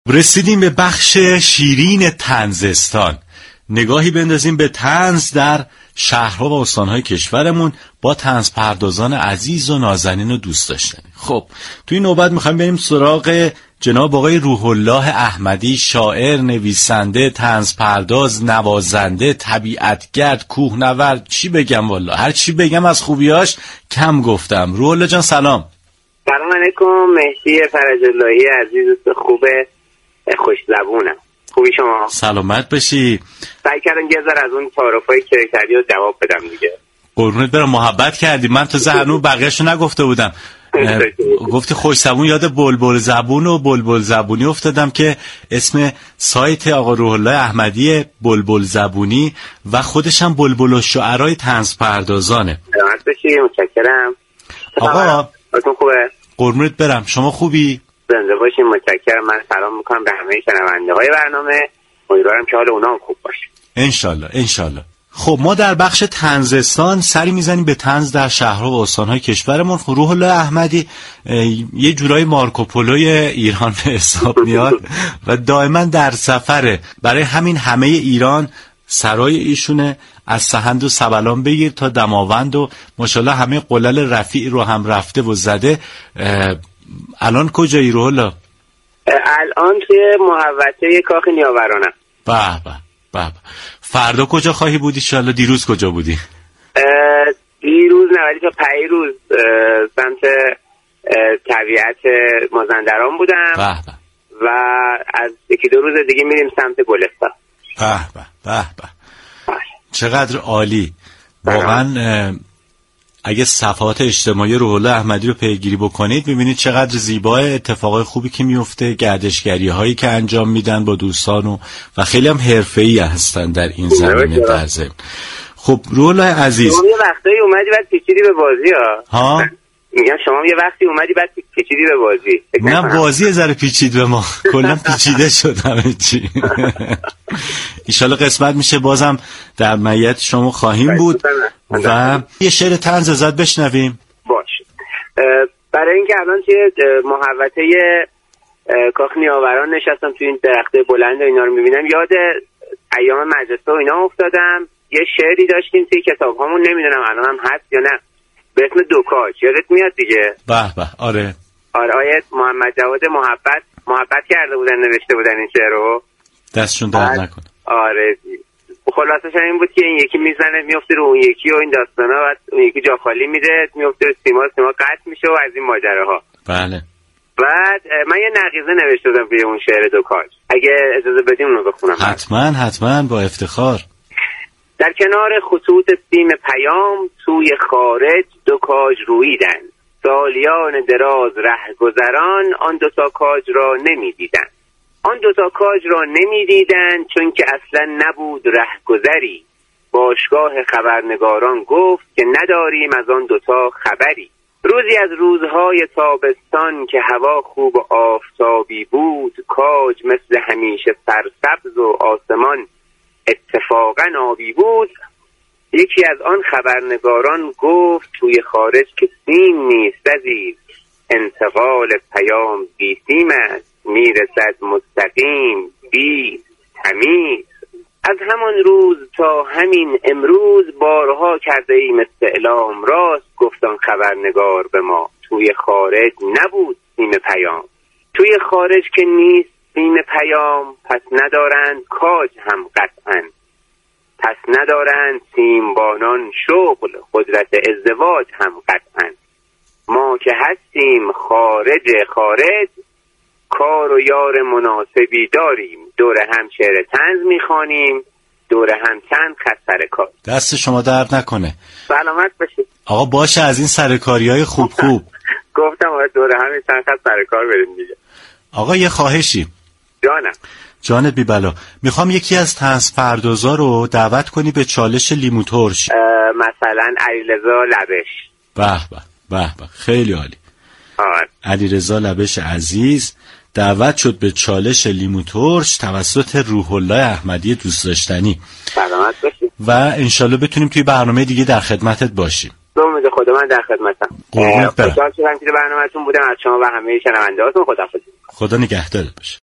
رسیدیم به بخش شیرین طنزستان. نگاهی بندازیم به طنز در شهرها و استانهای کشورمون با طنز پردازان عزیز و نازنین و دوست داشتنی. خب توی این نوبت میخوایم بریم سراغ جناب آقای روح الله احمدی، شاعر، نویسنده، طنز پرداز، نوازنده، طبیعتگرد، کوهنورد. چی بگم والا، هر چی بگم از خوبیاش کم گفتم. روح الله جان سلام. سلام علیکم. مهدی فرج اللهی عزیز خوبه، خوش زبونم. خوبی شما؟ سلامت باشی. سعی کردم یه ذره از اون تعارفایی که کردی رو جواب بدم دیگه. قربونت برم، محبت کردی. من تا هنوز بقیه‌شو نگفته بودم. گفتی خوش زبون، یاد بلبل زبون و بلبل زبونی افتادم که اسم سایت آقا روح الله احمدی بلبل زبونی و خودش هم بلبل الشعرای طنز پردازانه. سلامت باشی، متشکرم. آقا خوبه؟ قربونت برم، شما خوبی؟ زنده باشین، متشکرم. من سلام میکنم به همه شنونده‌های برنامه. امیدوارم که حال اونا هم خوب باشه. انشالله انشالله. خب ما در بخش طنزستان سری میزنیم به طنز در شهرها و استانهای کشورمون. روح الله احمدی یه جورای مارکوپولوی ایران به حساب میاد و دائما در سفره. برای همین همه ایران سرای ایشونه، از سهند و سبلان بگیر تا دماوند و ماشاءالله همه قلل رفیع رو هم رفته و زده. الان کجایی روح الله؟ الان توی محوطه کاخ نیاورانم. به به به. فردا کجا خواهی بودی انشالله؟ دیروز کجا بودی؟ دیروز نه، ولی تا پیروز سمت طبیعت مازندران بودم. به به. و از یکی دو روز دیگه میریم سمت گلستان. به به به به. چقدر عالی. واقعا اگه صفحات اجتماعی روح الله احمدی رو پیگیری بکنید میبینید چقدر زیبا، اتفاقای خوبی که میفته، گردشگری هایی که انجام میدن با دوستان و خیلی هم حرفه‌ای هستن در این زمینه در ضمن. خب روح الله عزیز، شما یه وقتایی اومدی بعد پیچیدی به بازی ها؟ میگم شما یه وقتی اومدی بعد پیچیدی به بازی. نه بازی ذره پیچید به ما، کلا پیچیده شد همه چی. ایشالا قسمت میشه بازم در معیت شما خواهیم بود و یه شعر طنز ازت بشنویم. باش. برای اینکه الان توی محوطه کاخ نیاوران نشستم، توی این درخته بلند و اینا رو میبینم، یاد ایام مدرسه و اینا افتادم. یه شعری داشتیم توی کتاب‌هامون، نمیدونم الان هم هست یا نه، به اسم دوکاج. یادت میاد دیگه؟ به به. آره آیت محمد جواد محبت کرده بودن، نوشته بودن این شعر رو. دستشون درد نکنه. آره خلاصش این بود که این یکی میزنه میفته رو اون یکی و این داستانا، بعد اون یکی جا خالی میده میفته رو سیما قطع میشه و از این ماجراها. بله. بعد من یه نقیضه نوشته بودم روی اون شعر دوکاج، اگه اجازه بدیم اونو بخونم. حتما با افتخار. در کنار خطوط سیم پیام توی خارج دو کاج رویدن، سالیان دراز رهگذران آن دوتا کاج را نمیدیدن. آن دوتا کاج را نمیدیدن چون که اصلا نبود رهگذری. باشگاه خبرنگاران گفت که نداریم از آن دوتا خبری. روزی از روزهای تابستان که هوا خوب و آفتابی بود، کاج مثل همیشه سرسبز و آسمان اتفاقا آبی بود. یکی از آن خبرنگاران گفت توی خارج که سیم نیست عزیز، انتقال پیام بی سیم است، میرسد مستقیم بی تمیز. از همان روز تا همین امروز بارها کرده ایم استعلام، راست گفتن خبرنگار به ما، توی خارج نبود سیم پیام. توی خارج که نیست سیم پیام، پس ندارند کاج هم قطعا، پس ندارند سیمبانان شغل قدرت ازدواج هم قطعا. ما که هستیم خارج کار و یار مناسبی داریم، دور هم شعر طنز میخوانیم، دور هم چند خط سر کار. دست شما درد نکنه. سلامت باشید آقا. باشه از این سرکاری‌های خوب گفتم آقا دور هم چند خط سر کار بریم دیگه. آقا یه خواهشی. جانم. جانت بی بلا، میخوام یکی از طنز پردازا رو دعوت کنی به چالش لیمو ترش. مثلا علیرضا لبش. به خیلی عالی. علیرضا لبش عزیز دعوت شد به چالش لیمو ترش توسط روح الله احمدی دوست داشتنی. سلامت باشید و انشالله بتونیم توی برنامه دیگه در خدمتت باشیم. به امید خدا من در خدمتم. خوشحال شدم که برنامه‌تون بودم. از شما و همه شنونده‌هاتون خداحافظی. خدا نگهدارت باشه.